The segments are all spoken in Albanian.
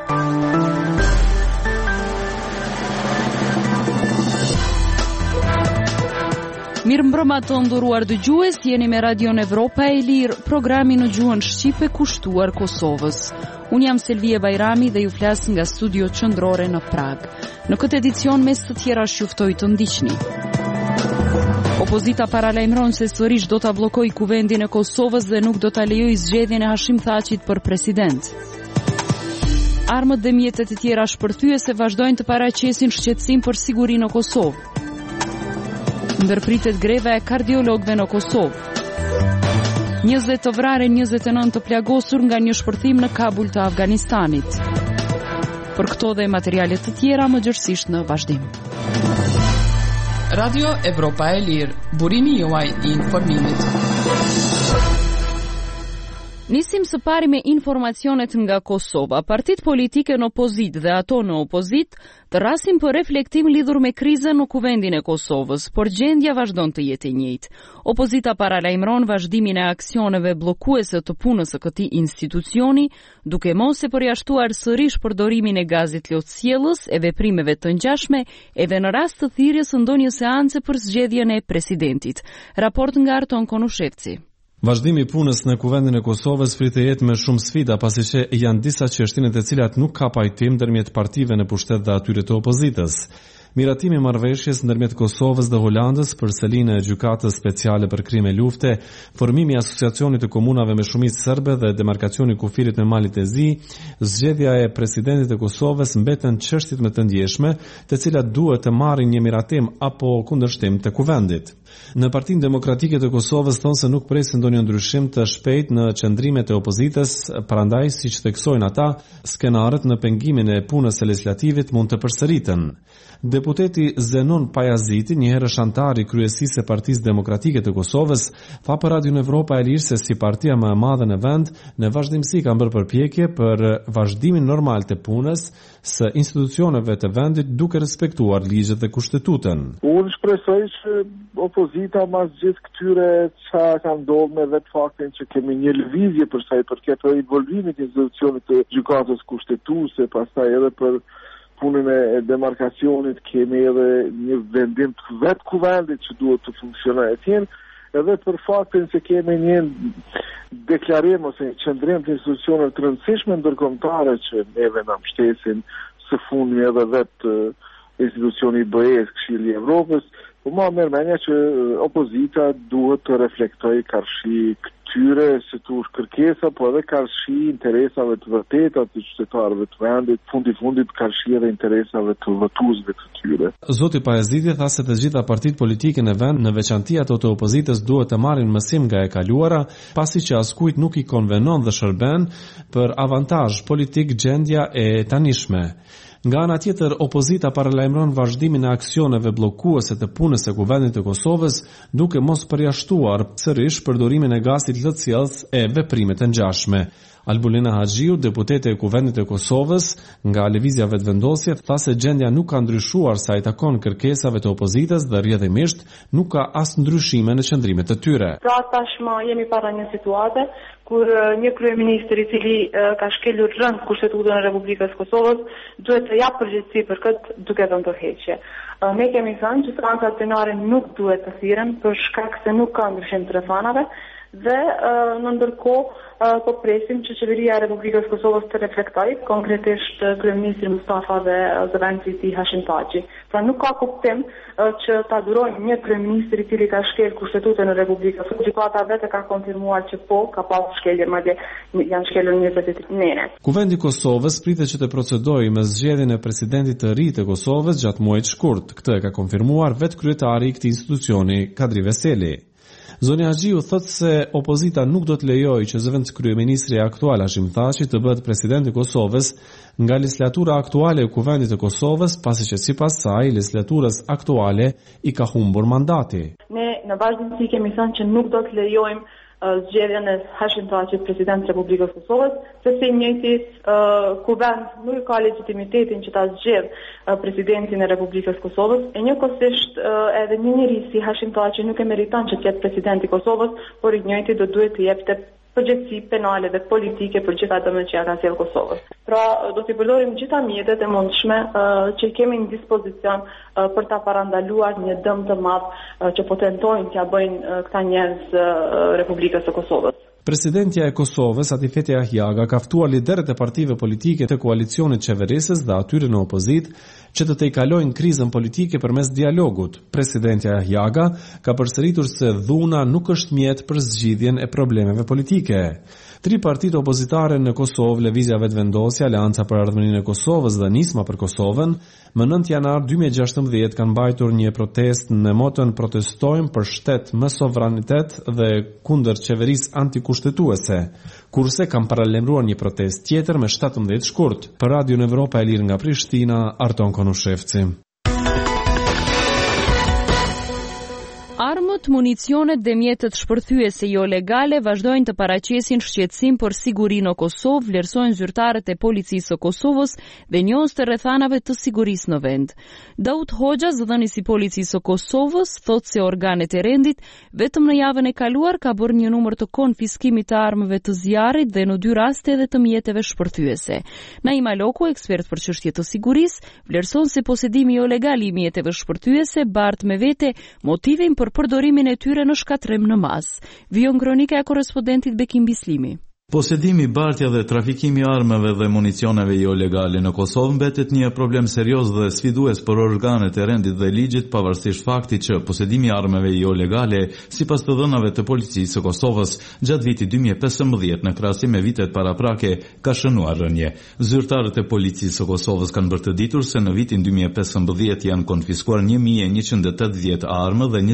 Mirëmbrëma të nderuar dëgjues, jeni me Radion Evropa e Lirë, programi në gjuhën shqipe kushtuar Kosovës. Unë jam Selvie Bajrami dhe ju flas nga studio qendrore në Prag. Në këtë edicion mes të tjera juftoj të ndiqni. Opozita paralajmëron se sërish do ta bllokojë kuvendin e Kosovës dhe nuk do ta lejojë zgjedhjen e Hashim Thaqit për president. Armët dhe mjetet e tjera shpërthyese vazhdojnë të paraqesin shqetësim për sigurinë në Kosovë. Ndërpritet greva e kardiologëve në Kosovë. 20 të vrarë, 29 të plagosur nga një shpërthim në Kabul të Afganistanit. Për këto dhe materialet të tjera më gjërësisht në vazhdim. Radio Evropa e Lirë, burimi juaj I informimit. Nisim së pari me informacionet nga Kosova. Partitë politike në opozit dhe ato në opozit të rrasin për reflektim lidhur me krizën në kuvendin e Kosovës, por gjendja vazhdon të jetë e njëjtë. Opozita paralajmëron vazhdimin e aksioneve bllokuese të punës së këtij institucioni, duke mos e përjashtuar sërish përdorimin e gazit lotësjellës e veprimeve të ngjashme edhe në rast të thirrjes së ndonjë seance për zgjedhjen e presidentit. Raport nga Arton Konushevci. Vazhdimi I punës në kuvendin e Kosovës pritet të jetë me shumë sfida, pasi që janë disa çështje të cilat nuk ka pajtim ndërmjet partive në pushtet dhe atyre të opozitës. Miratimi I marrëveshjes ndërmjet Kosovës dhe Holandës për selinë e gjykatës speciale për krime lufte, formimi I asociacionit të komunave me shumicë serbe dhe demarkacioni I kufirit në malit e Zi, zgjedhja e presidentit të Kosovës mbeten çështjet më të ndjeshme, të cilat duhet të marrin një miratim apo kundërshtim të kuvendit. Në Partinë Demokratike të Kosovës thonë se nuk presin ndonjë ndryshim të shpejt në qëndrimet e opozitës, prandaj siç theksojnë ata, skenarët në pengimin e punës së legislativit mund të përsëriten. Deputeti Zenon Pajaziti, një herë antar I kryesisë së Partisë Demokratike të Kosovës, tha për Radion Evropa e Lirë se si partia më e madhe në vend, në vazhdimsi ka bërë përpjekje për vazhdimin normal të punës së institucioneve të vendit duke respektuar ligjet dhe kushtetutën. Unë shpresoj që opozita mas gjithë këtyre që ka ndodhur me vetë faktin që kemi një lëvizje për sa I përket involvimit institucionit të gjykatës kushtetuese, pastaj edhe për punën e demarkacionit kemi edhe një vendim të vetë kuvendit që duhet të funksionojë atje, edhe për faktin se kemi një deklarim ose një qëndrim të institucioneve të rëndësishme ndërkombëtare që neve na mbështesin së fundmi edhe vetë institucioni I BE-s, Këshilli I Evropës, po më merr mendja që opozita duhet të reflektojë karshi këtyre si tush kërkesa, po edhe karshi interesave të vërteta të qytetarëve të vendit, fundit karshi edhe interesave të votuesve të tyre. Zoti Pajaziti tha se të gjitha partitë politike në vend, në veçanti ato të opozitës, duhet të marrin mësim nga e kaluara, pasi që askujt nuk I konvenon dhe shërben për avantazh politik gjendja e tanishme. Nga ana tjetër, opozita paralajmëron vazhdimin e aksioneve bllokuese të punës së kuvendit të Kosovës, duke mos përjashtuar sërish përdorimin e gazit lotësjellës e veprimet e ngjashme. Albulina Haxhiu, deputete e kuvendit të Kosovës nga Lëvizja Vetëvendosje, tha se gjendja nuk ka ndryshuar sa I takon kërkesave të opozitës dhe rrjedhimisht nuk ka as ndryshime në qëndrimet të tyre. Pra tashmë jemi para një situate kur një kryeministër I cili ka shkelur rënd kushtetutën e Republikës Kosovës duhet të japë përgjegjësi për këtë duke dhënë përheqje. Ne kemi thënë që seancat plenare nuk duhet të thirren për shkak se nuk ka ndryshim të rrethanave dhe në ndërkohë po presim që qeveria e Republikës Kosovës të reflektojë, konkretisht kryeministri Mustafa dhe zëvendësi I tij Hashim Thaqi. Pra nuk ka kuptim që ta durojnë një kryeministër I cili ka shkel kushtetutën e Republikës. Gjykata vetë ka konfirmuar që po ka pasur shkelje, madje janë shkelur 20 nene. Kuvendi I Kosovës pritet që të procedojë me zgjedhjen e presidentit të ri të Kosovës gjatë muajit shkurt. Këtë e ka konfirmuar vetë kryetari I këtij institucioni, Kadri Veseli. Zoni Haxhiu thotë se opozita nuk do të lejojë që zëvendës kryeministri aktual Hashim Thaqi të bëhet president I Kosovës nga legislatura aktuale e kuvendit të Kosovës, pasi që sipas saj legislaturës aktuale I ka humbur mandati. Ne në vazhdimsi kemi thënë që nuk do të lejojmë zgjedhjen e Hashim Thaqit president të Republikës Kosovës, sepse I njëjti kuvend nuk ka legitimitetin që ta zgjedh presidentin e Republikës Kosovës, e njëkohësisht edhe një njerëz si Hashim Thaqi nuk e meriton që të jetë president I Kosovës, por I njëjti do duhet të jepte përgjegjësi penale dhe politike për gjithë atë që ja ka sjellë Kosovës. Pra, do t'i përdorim gjitha mjetet e mundshme që kemi në dispozicion për ta parandaluar një dëm të madh që po tentojnë t'ia bëjnë këta njerëz Republikës së Kosovës. Presidentja e Kosovës, Atifete Ahjaga, ka ftuar liderët e partive politike të koalicionit qeverisës dhe atyre në opozitë që të tejkalojnë krizën politike përmes dialogut. Presidentja Ahjaga ka përsëritur se dhuna nuk është mjet për zgjidhjen e problemeve politike. 3 partitë opozitare në Kosovë, Lëvizja Vetëvendosja, Aleanca për Ardhmërinë e Kosovës dhe Nisma për Kosovën, më 9 janar 2016 kanë mbajtur një protestë në motën "Protestojmë për shtet më sovranitet" dhe kundër qeverisë antikushtetuese, kurse kanë paralemruar një protestë tjetër me 17 shkurt. Për Radio Evropa e Lirë nga Prishtina, Arton Konushevci. Armët, municionet dhe mjetet shpërthyese jo legale vazhdojnë të paraqesin shqetësim për sigurinë në Kosovë, vlerësojnë zyrtarët e policisë së Kosovës dhe njohës të rrethana të sigurisë në vend. Daud Hoxha, zëdhënisi i policisë së Kosovës, thotë se organet e rendit vetëm në javën e kaluar ka bërë një numër të konfiskimit të armëve të zjarrit dhe në 2 raste edhe të mjeteve shpërthyese. Naima Loku, ekspert për çështje të sigurisë, vlerëson se posedimi jo legal i mjeteve shpërthyese bart me vete motivin për përdorimin e tyre në shkatrim në masë. Vijon kronika e korrespondentit Bekim Bislimi. Posedimi, bartja dhe trafikimi i armëve dhe municioneve jo legale në Kosovë mbetet një problem serioz dhe sfidues për organet e rendit dhe ligjit, pavarësisht faktit që posedimi i armëve jo legale, sipas të dhënave të policisë së Kosovës, gjatë vitit 2015 në krahasim me vitet paraprake, ka shënuar rënje. Zyrtarët e policisë së Kosovës kanë bërë të ditur se në vitin 2015 janë konfiskuar 1180 armë dhe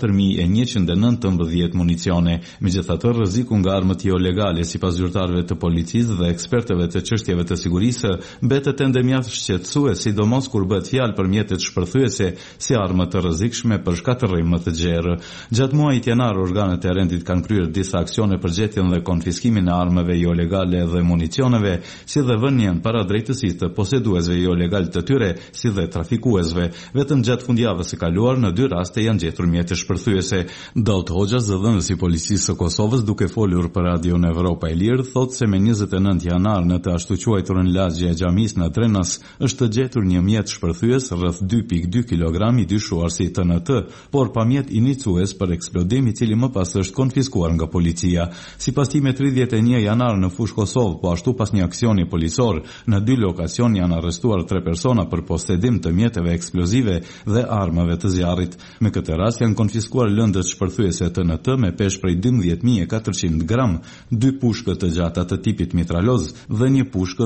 24119 municione. Megjithatë, rreziku nga armët jo legale sipas zyrtarëve të policisë dhe ekspertëve të çështjeve të sigurisë mbetet ende mjaft shqetësues, sidomos kur bëhet fjalë për mjetet shpërthyese si armë të rrezikshme për shkatërrim më të gjerë. Gjatë muajit janar, organet e rendit kanë kryer disa aksione për gjetjen dhe konfiskimin e armëve jo legale dhe municioneve, si dhe vënien para drejtësisë të poseduesve jo legal të tyre, si dhe trafikuesve. Vetëm gjatë fundjavës së kaluar në 2 raste janë gjetur mjete shpërthyese. Daud Hoxha, zëdhënësi i policisë së Kosovës, duke folur për Radio Evropa e Lirë, thotë se me 29 janar në të ashtu quajturën lagje e xhamisë në Drenas është të gjetur një mjet shpërthyes rreth 2.2 kg i dyshuar si TNT, por pa mjet inicues për eksplodim i cili më pas është konfiskuar nga policia. Sipas tij, me 31 janar në fushë Kosovë, po ashtu pas një aksioni policor, në 2 lokacion janë arrestuar 3 persona për posedim të mjeteve eksplozive dhe armëve të zjarrit. Me këtë rast janë konfiskuar lëndët shpërthyese TNT me peshë prej 12.400 gram, 2 pushkë të gjata të tipit mitraloz dhe një pushkë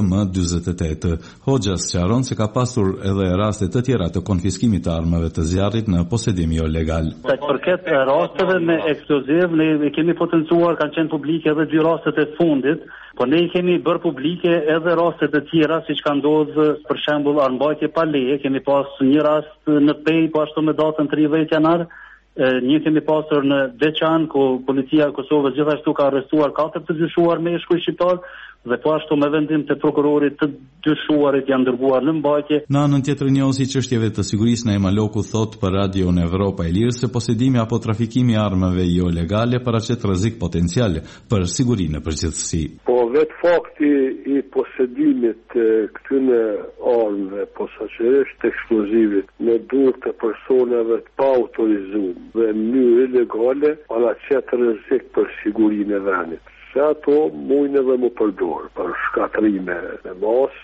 M48. Hoxha sqaron se ka pasur edhe raste të tjera të konfiskimit të armëve të zjarrit në posedim jo legal. Sa përket rasteve me eksploziv, ne kemi potencuar, kanë qenë publike edhe 2 rastet e fundit, po ne i kemi bërë publike edhe rastet e tjera, siç ka ndodhur për shembull armbajtje pa leje, kemi pas një rast në Pej, po ashtu me datën 30 janar. Një kemi pasur në Deçan, ku policia e Kosovës gjithashtu ka arrestuar 4 të dyshuar meshkuj shqiptar dhe po ashtu me vendim të prokurorit të dyshuarit janë dërguar në mbajtje. Në anën tjetër, njohësi i çështjeve të sigurisë Naima Loku thotë për Radio Evropa e Lirë se posedimi apo trafikimi i armëve jo legale paraqet rrezik potencial për sigurinë në përgjithësi. Po vetë fakti i posedimit këtyre armëve posaçërisht eksplozivit në dorë të personave të pa autorizuar dhe në mënyrë ilegale paraqet rrezik për sigurinë e vendit. Se ato mujnë edhe më përdorë për shkatrime në masë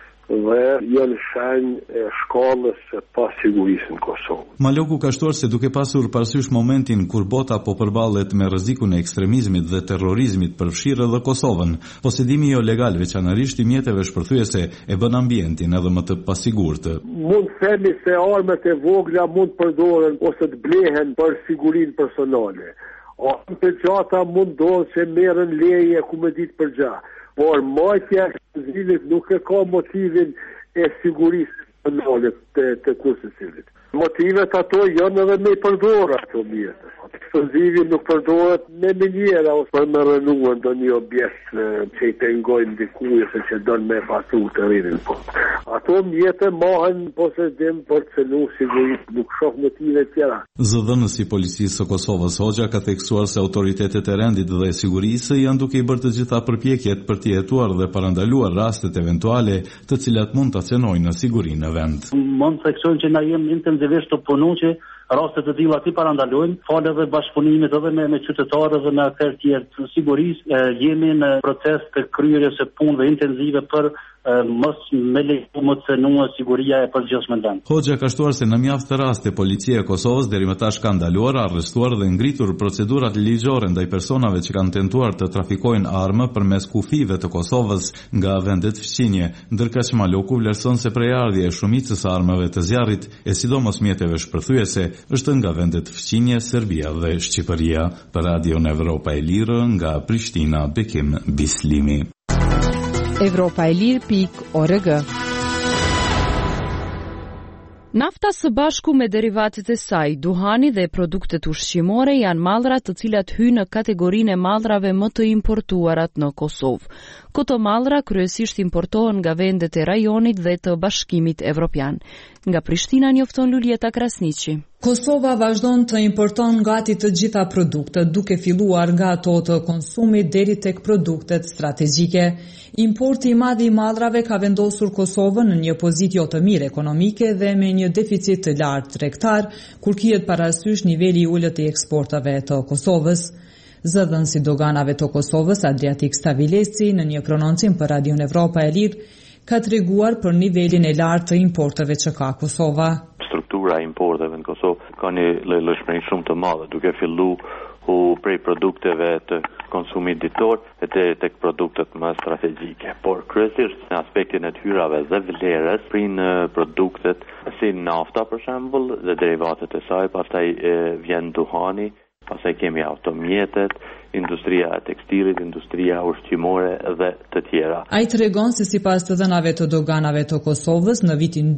dhe janë shenjë e shkallës e pasigurisë në Kosovë. Maloku ka shtuar se duke pasur parasysh momentin kur bota po përballet me rrezikun e ekstremizmit dhe terrorizmit, përfshirë edhe Kosovën, posedimi jo legal veçanërisht i mjeteve shpërthyese e bën ambientin edhe më të pasigurtë. Mund themi se armët e vogla mund përdoren ose të blehen për sigurinë personale. Armë të gjata mund do që merren leje ku me ditë për gjatë, por marrja e eksplozive nuk e ka motivin e sigurisë personale të kursecilit. Motivet ato janë edhe me përdorë ato mjete. Eksplozivi nuk përdoret me mënyra ose për me rënuar ndonjë objekt që i pengojnë dikujt ose që don me pasu të rinin. Ato mjete mohen posedim për të cënu sigurisht nuk shoh motive tjera. Zëdhënësi i policisë së Kosovës Hoxha ka theksuar se autoritetet e rendit dhe sigurisë janë duke i bërë të gjitha përpjekjet për të jetuar dhe parandaluar rastet eventuale të cilat mund të acenojnë në sigurinë në vend. Mund të theksojmë që na jemi intensivisht të punu që rastet të tilla ti parandalojnë, falë edhe bashkëpunimit edhe me qytetarë dhe me aktorë tjerë të sigurisë, jemi në proces të kryerjes së punëve intensive për mos me leju më të cënua siguria e përgjithshme në vend. Hoxha ka shtuar se në mjaft raste policia e Kosovës deri më tash ka ndaluar, arrestuar dhe ngritur procedurat ligjore ndaj personave që kanë tentuar të trafikojnë armë përmes kufive të Kosovës nga vendet fqinje, ndërkaq Maloku vlerëson se prejardhja e shumicës së armëve të zjarrit, e sidomos mjeteve shpërthyese, është nga vendet fqinje, Serbia dhe Shqipëria. Për Radio Evropa e Lirë nga Prishtina, Bekim Bislimi. Evropaelir.org. Nafta së bashku me derivatet e saj, duhani dhe produktet ushqimore janë mallra të cilat hyjnë në kategorinë e mallrave më të importuarat në Kosovë. Këto mallra kryesisht importohen nga vendet e rajonit dhe të Bashkimit Evropian. Nga Prishtina njofton Luljeta Krasniqi. Kosova vazhdon të importon gati të gjitha produktet, duke filluar nga ato të konsumit deri tek produktet strategjike. Importi i madh i mallrave ka vendosur Kosovën në një pozitë jo të mirë ekonomike dhe me një deficit të lartë tregtar, kur kihet parasysh niveli i ulët i eksportave të Kosovës. Zëdhënësi doganave të Kosovës, Adriatik Stavilesi, në një prononcim për Radio Evropa e Lirë, ka treguar për nivelin e lartë të importeve që ka Kosova. Struktura e importeve në Kosovë ka një lëshmëri shumë të madhe, duke filluar prej produkteve të konsumit ditor e tek produktet më strategjike. Por kryesisht në aspektin e të hyrave dhe vlerës, prin produktet si nafta për shembull dhe derivatet e saj, pastaj vjen duhani, pastaj kemi automjetet, industria e tekstilit, industria ushqimore dhe të tjera. Ai tregon se sipas të dhënave të doganave të Kosovës në vitin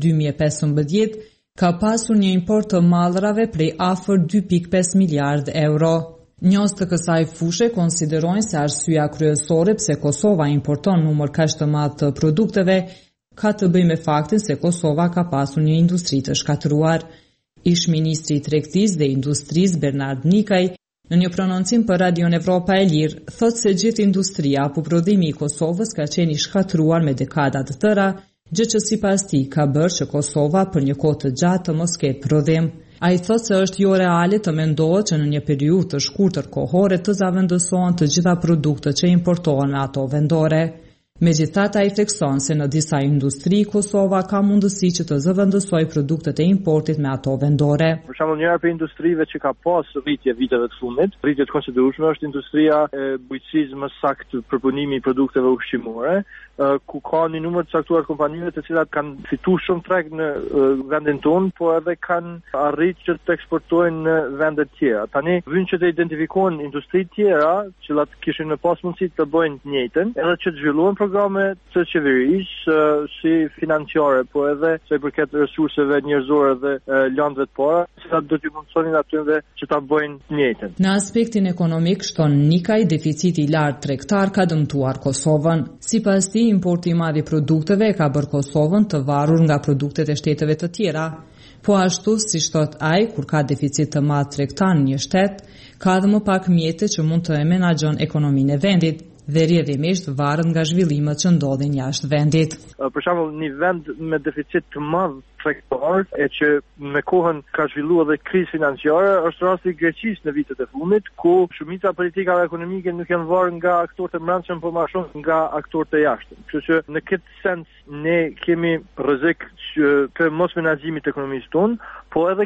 2015 ka pasur një import të mallrave prej afër 2.5 miliard euro. Njohës të kësaj fushe konsiderojnë se arsyeja kryesore pse Kosova importon numër kaq të madh të produkteve ka të bëjë me faktin se Kosova ka pasur një industri të shkatëruar. Ish-ministri i Tregtisë dhe Industrisë Bernard Nikaj, në një prononcim për Radio Evropa e Lirë, thotë se gjithë industria apo prodhimi i Kosovës ka qenë i shkatëruar me dekada të tëra, gjë që sipas tij ka bërë që Kosova për një kohë të gjatë të mos ketë prodhim. Ai thotë se është jo reale të mendohet që në një periudhë të shkurtër kohore të zavendësohen të gjitha produktet që importohen në ato vendore. Megjithatë, ai thekson se në disa industri Kosova ka mundësi që të zëvendësojë produktet e importit me ato vendore. Për shembull, njëra prej industrive që ka pas rritje viteve të fundit, rritje të konsiderueshme, është industria e bujqësisë, më saktë përpunimi i produkteve ushqimore, ku ka një numër të caktuar kompanive të cilat kanë fituar shumë treg në vendin tonë, por edhe kanë arritur që të eksportojnë në vende të tjera. Tani vjen që të identifikohen industri të tjera që kishin më pas mundësi të bëjnë të njëjtën, edhe që të zhvillohen programe të qeverisë si financiare, po edhe sa i përket resurseve njerëzore dhe landëve të para, cilat do t'i mundsonin atyre që ta bëjnë të njëjtën. Në aspektin ekonomik, shton Nikaj, deficiti i lartë tregtar ka dëmtuar Kosovën. Sipas tij, importi i madh i produkteve ka bërë Kosovën të varur nga produktet e shteteve të tjera. Po ashtu, si thot ai, kur ka deficit të madh tregtar në një shtet, ka edhe më pak mjete që mund të menaxhon ekonominë e vendit dhe rrjedhimisht varet nga zhvillimet që ndodhin jashtë vendit. Për shembull, një vend me deficit të madh tregtar e që me kohën ka zhvilluar edhe krizë financiare, është rasti i Greqisë në vitet e fundit, ku shumica politikave ekonomike nuk janë varur nga aktorët e brendshëm, por më shumë nga aktorët e jashtëm. Kështu që në këtë sens ne kemi rrezik të mos menaxhimit të ekonomisë tonë, po edhe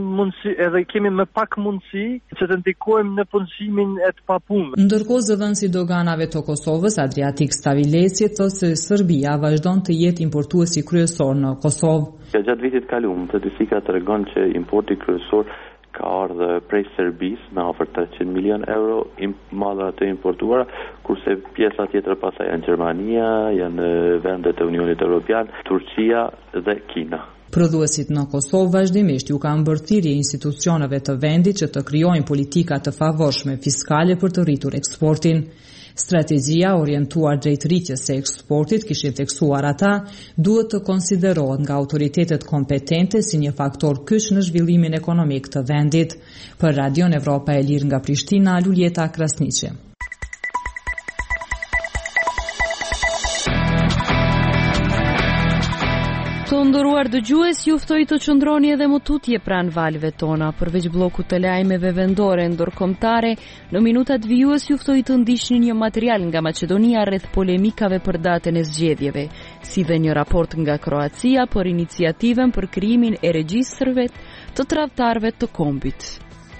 kemi më pak mundësi që të ndikojmë në punësimin e të papunëve. Ndërkohë, zëdhënësi doganave të Kosovës, Adriatik Stavilesi, thotë se Serbia vazhdon të jetë importuesi kryesor në Kosovë. Gjatë vitit kaluar, statistika tregon që importi kryesor ka ardhur prej Serbisë me afër 300 milion euro mallra të importuara, kurse pjesa tjetër pastaj janë Gjermania, janë vendet e Unionit Evropian, Turqia dhe Kina. Prodhuesit në Kosovë vazhdimisht ju kanë bërë thirrje institucioneve të vendit që të krijojnë politika të favorshme fiskale për të rritur eksportin. Strategjia orientuar drejt rritjes së eksportit, kishin theksuar ata, duhet të konsiderohet nga autoritetet kompetente si një faktor kyç në zhvillimin ekonomik të vendit. Për Radion Evropa e Lirë nga Prishtina, Luljeta Krasniqi. Të nderuar dëgjues, ju ftoj të qëndroni edhe më tutje pranë valëve tona, përveç bllokut të lajmeve vendore ndërkombëtare. Në minutat vijues ju ftoj të ndiqni një material nga Maqedonia rreth polemikave për datën e zgjedhjeve, si dhe një raport nga Kroacia për iniciativën për krijimin e regjistrëve të tradhtarëve të kombit.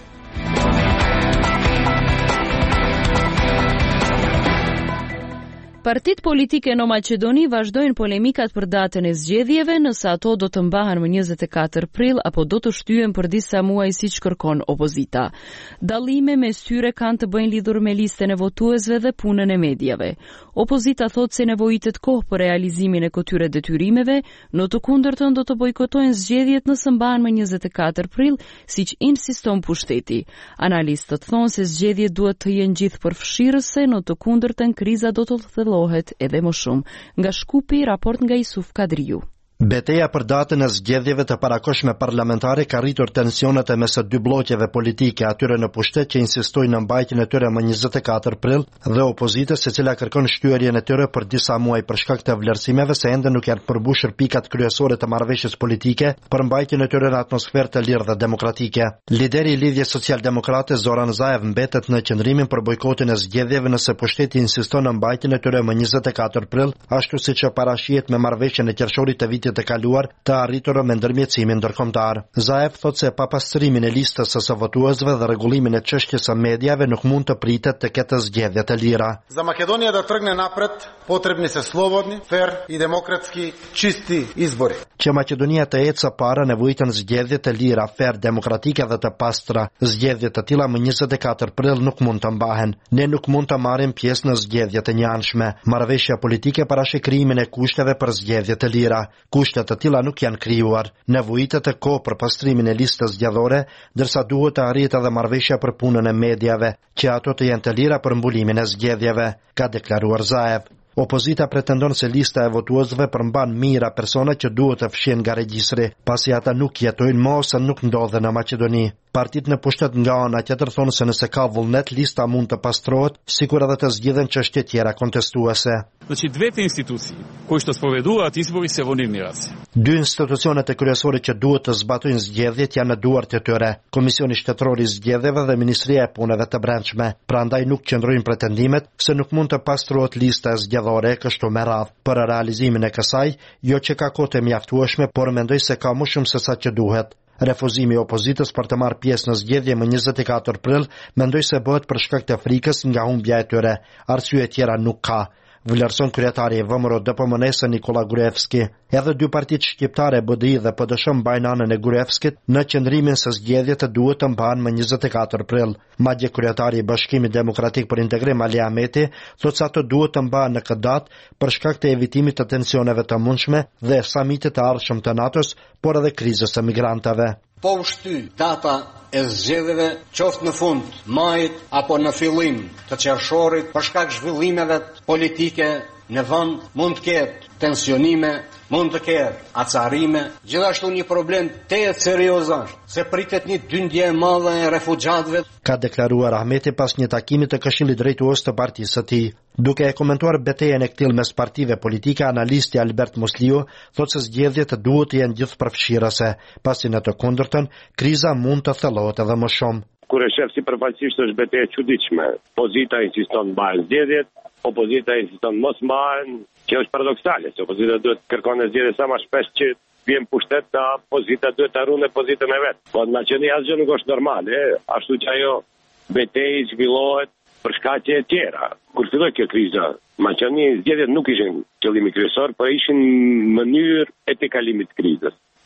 Partitë politike në Maqedoni vazhdojnë polemikat për datën e zgjedhjeve, nëse ato do të mbahen më 24 prill apo do të shtyhen për disa muaj siç kërkon opozita. Dallime mes tyre kanë të bëjnë lidhur me listën e votuesve dhe punën e medjave. Opozita thotë se nevojitet kohë për realizimin e këtyre detyrimeve, në të kundërtën do të bojkotojnë zgjedhjet nëse mbahen më 24 prill, siç insiston pushteti. Analistët thonë se zgjedhjet duhet të jenë gjithëpërfshirëse, në të kundërtën kriza do të thellohet edhe më shumë. Nga Shkupi, raport nga Isuf Kadriu. Betejë për datën e zgjedhjeve të parakohshme parlamentare ka rritur tensionet mes së dy bllokeve politike, atyre në pushtet që insistojnë në mbajtjen e tyre më 24 prill dhe opozitës, e cila kërkon shtyerjen e tyre për disa muaj për shkak të vlerësimeve se ende nuk janë përmbushur pikat kryesore të marrëveshjes politike për mbajtjen e tyre në atmosferë të lirë dhe demokratike. Lideri i Lidhjes Socialdemokrate Zoran Zaev mbetet në qëndrimin për bojkotin e zgjedhjeve nëse pushteti insiston në mbajtjen e tyre më 24 prill, ashtu siç parashihet me marrëveshjen e qershorit të vitit të kaluar të arritur me ndërmjetësimin ndërkombëtar. Zaev thotë se pa pastrimin e listës së votuesve dhe rregullimin e çështjes së medjave nuk mund të pritet të ketë zgjedhje të lira. За Македонија да тргне напред, потребни се слободни, фер и демократски чисти избори. Që Maqedonia të ecë së para nevojiten zgjedhje të lira, fer, demokratike dhe të pastra. Zgjedhje të tilla më 24 prill nuk mund të mbahen. Ne nuk mund të marrim pjesë në zgjedhje të njëanshme. Marrëveshja politike parashik krijimin e kushteve për zgjedhje të lira. Kushtet të tilla nuk janë krijuar. Nevojitet të kohë për pastrimin e listës zgjedhore, ndërsa duhet të arritet edhe marrëveshja për punën e medjave, që ato të jenë të lira për mbulimin e zgjedhjeve, ka deklaruar Zaev. Opozita pretendon se lista e votuesve përmban mijëra persona që duhet të fshihen nga regjistri, pasi ata nuk jetojnë më ose nuk ndodhen në Maqedoni. Partitë në pushtet nga ana tjetër thonë se nëse ka vullnet, lista mund të pastrohet, sikur edhe të zgjidhen çështje tjera kontestuese. Значи двете институции кои што споведуваат избори се во нивни раце. Dy institucionet e kryesore që duhet të zbatojnë zgjedhjet janë në duart e tyre, Komisioni Shtetëror i Zgjedhjeve dhe Ministria e Punëve të Brendshme. Prandaj nuk qëndrojnë pretendimet se nuk mund të pastrohet lista e zgjedhore kështu me radhë. Për realizimin e kësaj, jo që ka kohë të mjaftueshme, por mendoj se ka më shumë se sa që duhet. Refuzimi i opozitës për të marrë pjesë në zgjedhje më 24 prill mendoj se bëhet për shkak të frikës nga humbja e tyre. Arsye tjera nuk ka. Vlerëson kryetari i VMRO DPMNE-s Nikola Gruevski. Edhe dy partitë shqiptare BDI dhe PDSH mbajnë anën e Gruevskit në qëndrimin se zgjedhjet duhet të mbahen më 24 prill. Madje kryetari i Bashkimit Demokratik për Integrim Ali Ahmeti thotë se ato duhet të mbahen në këtë datë për shkak të evitimit të tensioneve të mundshme dhe samitit të ardhshëm të NATO-s, por edhe krizës së migrantëve. Po u shty data e zgjedhjeve qoftë në fund majit apo në fillim të qershorit për shkak zhvillimeve politike në vend, mund të ketë tensionime, mund të ketë acarime, gjithashtu një problem të serioz se pritet një dyndje e madhe e refugjatëve, ka deklaruar Ahmeti pas një takimi të Këshillit Drejtues të partisë së tij. Duke e komentuar betejën e këtij mes partive politike, analisti Albert Musliu thotë se zgjedhjet duhet të jenë gjithëpërfshirëse, pasi në të kundërtën kriza mund të thellohet edhe më shumë. Kur e shef sipërfaqësisht është betejë e çuditshme. Opozita insiston mbahen zgjedhjet, opozita insiston mos mbahen, që është paradoksale, se opozita duhet kërkon zgjedhje sa më shpesh që vjen pushtet, opozita duhet të runë pozitën e vet. Po në Maqedoni asgjë nuk është normale, ashtu që ajo betejë zhvillohet për shkaqe e tjera. Kur filloi kjo kriza, Maqedoni zgjedhjet nuk ishin qëllimi kryesor, por ishin mënyrë e të kalimit të krizës.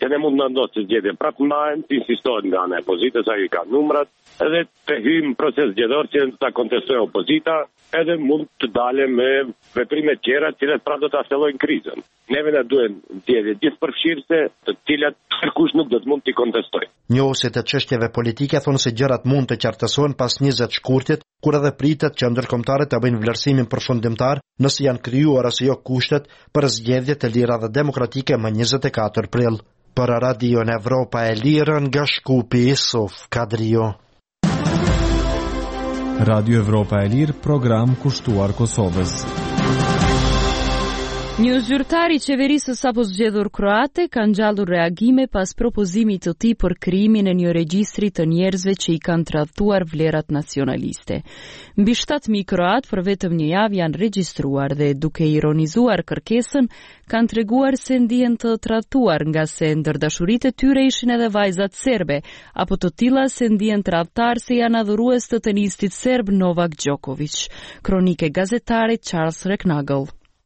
se ne mund në ndosë të zgjedhje prapë mbajnë, insistohet nga ana e opozitës, ai ka numrat, edhe të hyjmë proces zgjedhor që ta kontestojë opozita, edhe mund të dalë me veprime të tjera, të cilat pra do ta thellojnë krizën. Neve na duhen zgjedhje gjithëpërfshirëse, të cilat kërkush nuk do të mund t'i kontestojë. Njohësit e çështjeve politike thonë se gjërat mund të qartësohen pas 20 shkurtit, kur edhe pritet që ndërkombëtarët të bëjnë vlerësimin përfundimtar nëse janë krijuar ose jo kushtet për zgjedhje të lira dhe demokratike më 24 prill. Për Radio në Evropa e Lirë nga Shkupi, Sof Kadrio. Radio Evropa e Lirë, program kushtuar Kosovës. Një zyrtar i qeverisë sapo zgjedhur kroate ka ngjallur reagime pas propozimit të tij për krijimin e një regjistri të njerëzve që i kanë tradhtuar vlerat nacionaliste. Mbi 7.000 kroat për vetëm një javë janë regjistruar dhe duke ironizuar kërkesën, kanë treguar se ndihen të tradhtuar nga se ndër dashuritë e tyre ishin edhe vajzat serbe, apo të tilla se ndihen tradhtar se janë adhurues të tenistit serb Novak Djokovic. Kronike gazetare Charles Reknagel.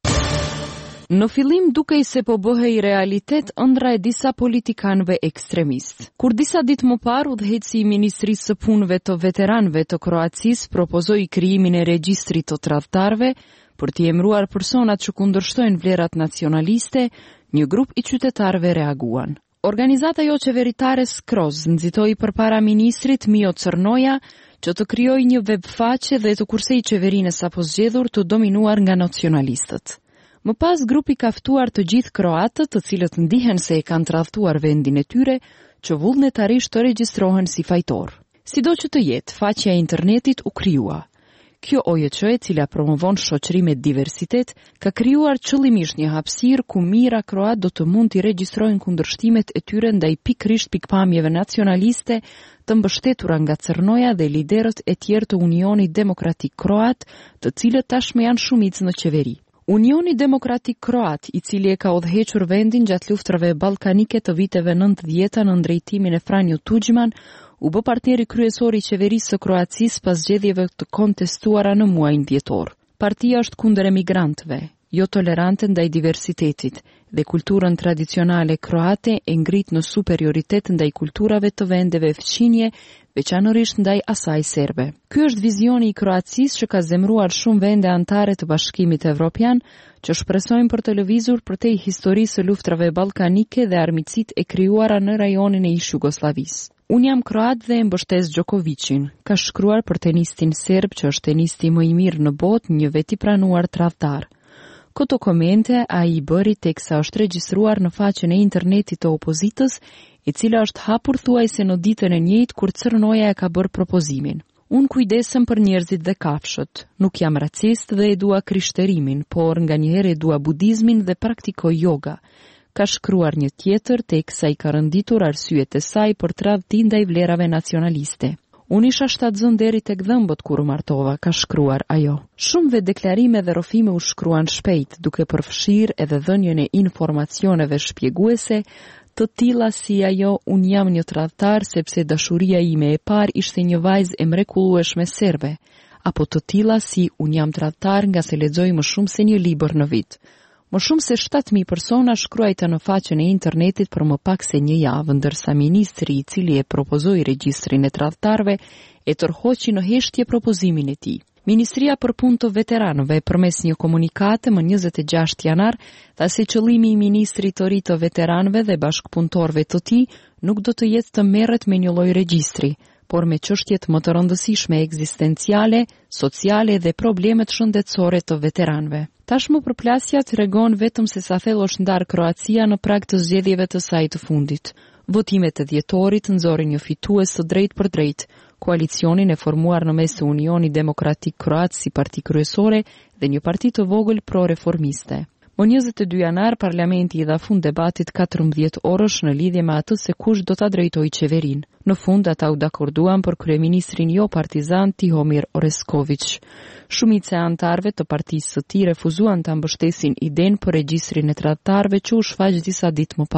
Në fillim dukej se po bëhej realitet ëndra e disa politikanëve ekstremist. Kur disa ditë më parë udhëheqësi i Ministrisë së Punëve të Veteranëve të Kroacisë propozoi krijimin e regjistrit të tradhtarëve për t'i emëruar personat që kundërshtojnë vlerat nacionaliste, një grup i qytetarëve reaguan. Organizata jo qeveritare Skroz nxitoi përpara ministrit Mio Crnoja që të krijojë një webfaqe dhe të kursej qeverinë sapo zgjedhur të dominuar nga nacionalistët. Më pas grupi ka ftuar të gjithë kroatët, të cilët ndihen se e kanë tradhtuar vendin e tyre, që vullnetarisht të regjistrohen si fajtor. Sido që të jetë, faqja e internetit u krijua. Kjo OJC, e cila promovon shoqëri me diversitet, ka krijuar qëllimisht një hapësirë ku mijëra kroat do të mund t'i regjistrojnë kundërshtimet e tyre ndaj pikërisht pikpamjeve nacionaliste të mbështetura nga Crnoja dhe liderët e tjerë të Unionit Demokratik Kroat, të cilët tashmë janë shumicë në qeveri. Unioni Demokratik Kroat, i cili e ka udhëhequr vendin gjatë luftërave ballkanike të viteve 90 në drejtimin e Franjo Tuđman, u bë partneri kryesor i qeverisë së Kroacisë pas zgjedhjeve të kontestuara në muajin dhjetor. Partia është kundër emigrantëve, jo tolerante ndaj diversitetit, dhe kulturën tradicionale kroate e ngrit në superioritet ndaj kulturave të vendeve fqinje, veçanërisht ndaj asaj serbe. Ky është vizioni i Kroacisë që ka zemruar shumë vende anëtare të Bashkimit Evropian, që shpresojnë për të lëvizur përtej historisë së luftrave ballkanike dhe armiqësitë e krijuara në rajonin e ish Jugosllavisë. Unë jam kroat dhe e mbështes Djokovicin, ka shkruar për tenistin serb që është tenisti më i mirë në botë, një veti pranuar tradhtar. Këto komente a i bëri teksa është regjistruar në faqen e internetit të opozitës, e cila është hapur thuajse në ditën e njëjtë kur Crnoja e ka bërë propozimin. Unë kujdesem për njerëzit dhe kafshët. Nuk jam racist dhe e dua krishtërimin, por nga njëherë e dua budizmin dhe praktikoj yoga. Ka shkruar një tjetër teksa i ka rënditur arsyet e saj për tradhti ndaj vlerave nacionaliste. Unë isha shtatzën deri tek dhëmbët kur u martova, ka shkruar ajo. Shumëve deklarime dhe rrofime u shkruan shpejt, duke përfshirë edhe dhënien e informacioneve shpjeguese, të tilla si ajo unë jam një tradhtar sepse dashuria ime e parë ishte një vajzë e mrekullueshme serbe, apo të tilla si unë jam tradhtar nga se lexoj më shumë se një libër në vit. Më shumë se 7.000 persona shkruajta në faqen e internetit për më pak se një javë, ndërsa ministri i cili e propozoi regjistrin e tradhtarëve e tërhoqi në heshtje propozimin e tij. Ministria për Punë të Veteranëve përmes një komunikate më 26 janar tha se qëllimi i ministrit të ri të veteranëve dhe bashkëpunëtorëve të tij nuk do të jetë të merret me një lloj regjistri, por me çështjet më të rëndësishme ekzistenciale, sociale dhe problemet shëndetësore të veteranëve. Tashmë përplasja tregon vetëm se sa thellë është ndarë Kroacia në prag të zgjedhjeve të saj të fundit. Votimet e dhjetorit nxorën një fitues të drejtë për drejtë, koalicionin e formuar në mes të Unionit Demokratik Kroat si parti kryesore dhe një parti të vogël pro-reformiste. Më 22 janar, parlamenti i dha fund debatit 14 orësh në lidhje me atë se kush do ta drejtojë qeverinë. Në fund ata u dakorduan për kryeministrin jo partizan Tihomir Oresković. Shumica e anëtarëve të partisë së tij refuzuan ta mbështesin idenë për regjistrin e tradhtarëve që u shfaq disa ditë më parë.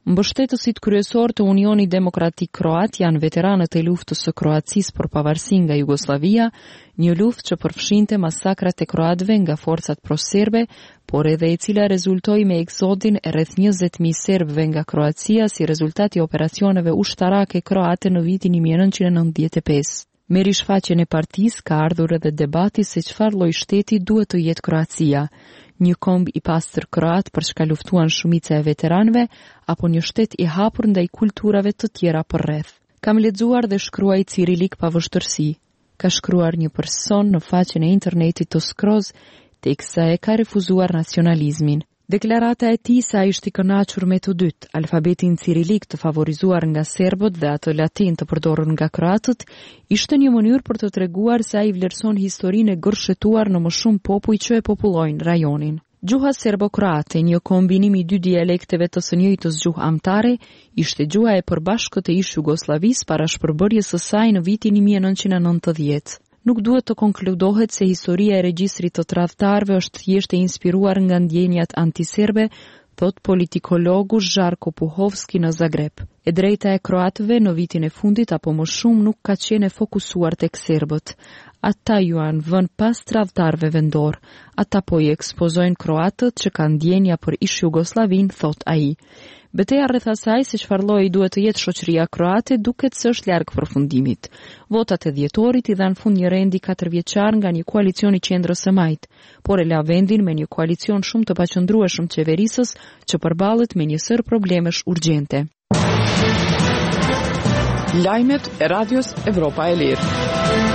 Mbështetësit kryesor të Unionit Demokratik Kroat janë veteranët e luftës së Kroacisë për pavarësinë nga Jugosllavia, një luftë që përfshinte masakrat e kroatëve nga forcat proserbe, por edhe e cila rezultoi me eksodin e rreth 20.000 serbëve nga Kroacia si rezultat i operacioneve ushtarake kroate në vitin 1995. Me rishfaqjen e partisë ka ardhur edhe debati se çfarë lloj shteti duhet të jetë Kroacia. Një komb i pastër kroat për çka luftuan shumica e veteranëve, apo një shtet i hapur ndaj kulturave të tjera përreth. Kam lexuar dhe shkruaj cirilik pa vështirësi, ka shkruar një person në faqen e internetit të Skroz, teksa e ka refuzuar nacionalizmin. Deklarata e tij se ai ishte i kënaqur me të dytë, alfabetin cirilik të favorizuar nga serbët dhe atë latin të përdorur nga kroatët, ishte një mënyrë për të treguar se ai vlerëson historinë e gërshetuar në më shumë popull që e popullojnë rajonin. Gjuha serbo-kroate, një kombinim i dy dialekteve të së njëjtës gjuhë amtare, ishte gjuha e përbashkët e ish Jugosllavisë para shpërbërjes së saj në vitin 1990. Nuk duhet të konkludohet se historia e regjistrit të tradhtarëve është thjesht e inspiruar nga ndjenjat antiserbe, thot politikologu Žarko Puhovski në Zagreb. E drejta e kroatëve në vitin e fundit apo më shumë nuk ka qenë fokusuar tek serbët. Ata ju janë vënë pas tradhtarëve vendor. Ata po i ekspozojnë kroatët që kanë ndjenja për ish Jugosllavin, thot ai. Betejë rreth asaj se çfarë lloji duhet të jetë shoqëria kroate duket se është larg përfundimit. Votat e dhjetorit i dhanë fund një rendi 4 vjeçar nga një koalicion i qendrës së majt, por e la vendin me një koalicion shumë të paqëndrueshëm qeverisës që përballet me një sër problemesh urgjente. Lajmet e Radios Evropa e Lirë.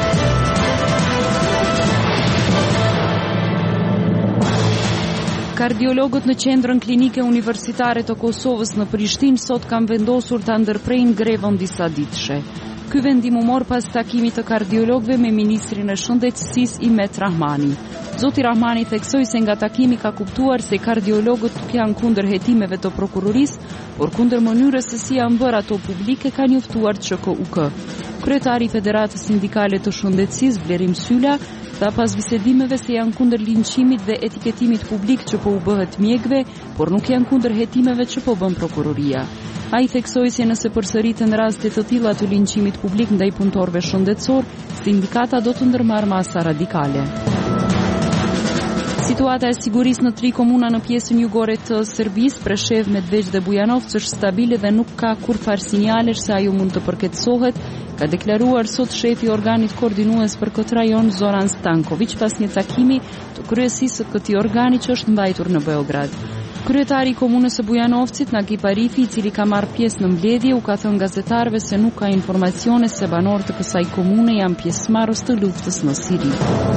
Kardiologët në qendrën klinike universitare të Kosovës në Prishtinë sot kanë vendosur ta ndërprejnë grevën disa ditëshe. Ky vendim u mor pas takimit të kardiologëve me ministrin e shëndetësisë Imet Rahmani. Zoti Rahmani theksoi se nga takimi ka kuptuar se kardiologët nuk janë kundër hetimeve të prokurorisë, por kundër mënyrës se si janë bërë ato publike, ka njoftuar CKUK. Kryetari i Federatës Sindikale të Shëndetësisë Blerim Sylla tha pas bisedimeve se janë kundër linçimit dhe etiketimit publik që po u bëhet mjekëve, por nuk janë kundër hetimeve që po bën prokuroria. Ai theksoi se nëse përsëriten raste të tilla të linçimit publik ndaj punëtorëve shëndetësor, sindikata do të ndërmarrë masa radikale. Situata e sigurisë në 3 komuna në pjesën jugore të Serbisë, Prešev, Medveç dhe Bujanovc është stabile dhe nuk ka kurrë sinjalesh se ajo mund të përkeçësohet, ka deklaruar sot shefi i organit koordinues për këtë rajon Zoran Stanković pas një takimi të kryesisë së këtij organi që është mbajtur në Beograd. Kryetari i komunës së Bujanovcit, Nagip Arifi, i cili ka marrë pjesë në mbledhje, u ka thënë gazetarëve se nuk ka informacione se banorët të kësaj komune janë pjesëmarrës të luftës në Siri.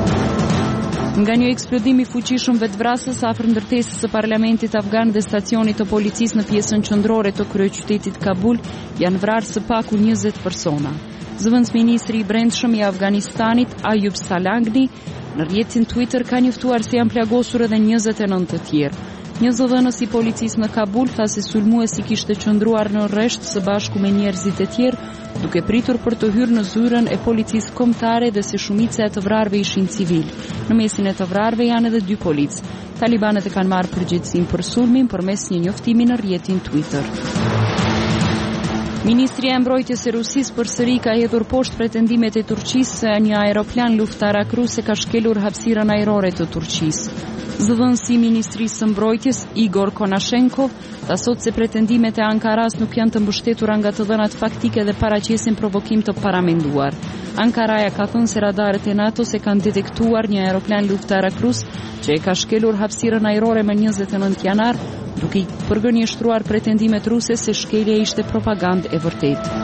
Nga një eksplodim i fuqishëm vetvrasës afër ndërtesës së parlamentit afgan dhe stacionit të policisë në pjesën qendrore të kryeqytetit Kabul, janë vrarë së paku 20 persona. Zëvendës ministri i brendshëm i Afganistanit, Ayub Salagni, në rrjetin Twitter ka njoftuar se janë plagosur edhe 29 të tjerë. Një zëdhënës i policisë në Kabul tha se sulmuesi kishte qëndruar në rresht së bashku me njerëzit e tjerë, duke pritur për të hyrë në zyrën e policisë kombëtare dhe se shumica e të vrarëve ishin civil. Në mesin e të vrarëve janë edhe 2 policë. Talibanët e kanë marrë përgjegjësinë për sulmin përmes një njoftimi në rrjetin Twitter. Ministria e Mbrojtjes e Rusisë përsëri ka hedhur poshtë pretendimet e Turqisë se një aeroplan luftarak ruse ka shkelur hapësirën ajrore të Turqisë. Zëdhënësi i Ministrisë së Mbrojtjes, Igor Konashenkov, tha sot se pretendimet e Ankaras nuk janë të mbështetura nga të dhënat faktike dhe paraqesin provokim të paramenduar. Ankaraja ka thënë se radarët e NATO-s e kanë detektuar një aeroplan luftarak rus që e ka shkelur hapësirën ajrore më 29 janar, duke i përgënjeshtruar pretendimet ruse se shkelja ishte propagandë e vërtetë.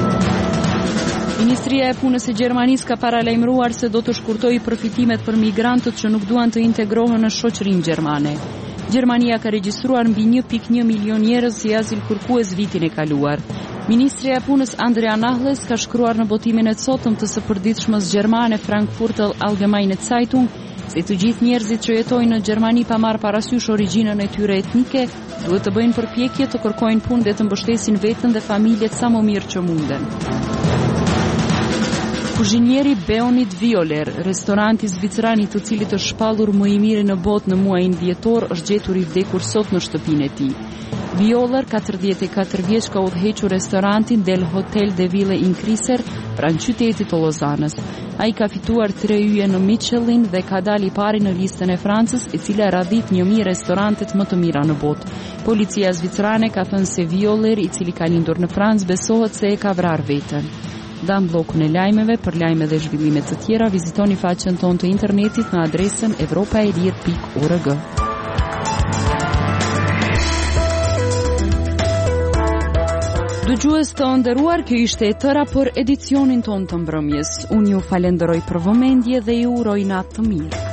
Ministria e Punës e Gjermanisë ka paralajmëruar se do të shkurtojë përfitimet për migrantët që nuk duan të integrohen në shoqërinë gjermane. Gjermania ka regjistruar mbi 1.1 milion njerëz si azil kërkues vitin e kaluar. Ministria e Punës Andrea Nahles ka shkruar në botimin e sotëm të së përditshmës gjermane Frankfurter Allgemeine Zeitung se të gjithë njerëzit që jetojnë në Gjermani pa marrë parasysh origjinën e tyre etnike duhet të bëjnë përpjekje të kërkojnë punë dhe të mbështesin veten dhe familjet sa më mirë që munden. Kuzhinieri Beonid Violer, restoranti zviceran i të cilit është shpallur më i miri në botë në muajin dhjetor, është gjetur i vdekur sot në shtëpinë e tij. Violer, 44 vjeç, ka udhëhequr restorantin Del Hotel de Ville in Kriser, pranë qytetit të Lozanës. Ai ka fituar 3 yje në Michelin dhe ka dalë i pari në listën e Francës, e cila radhit 1000 restorantet më të mira në botë. Policia zvicerane ka thënë se Violer, i cili ka lindur në Francë, besohet se e ka vrarë veten. Dan bllokun e lajmeve. Për lajme dhe zhvillime të tjera, vizitoni faqen tonë të internetit në adresën evropaelir.org. Dëgjues të nderuar, kjo ishte e tëra për edicionin tonë të mbrëmjes. Unë ju falenderoj për vëmendje dhe ju uroj natë të mirë.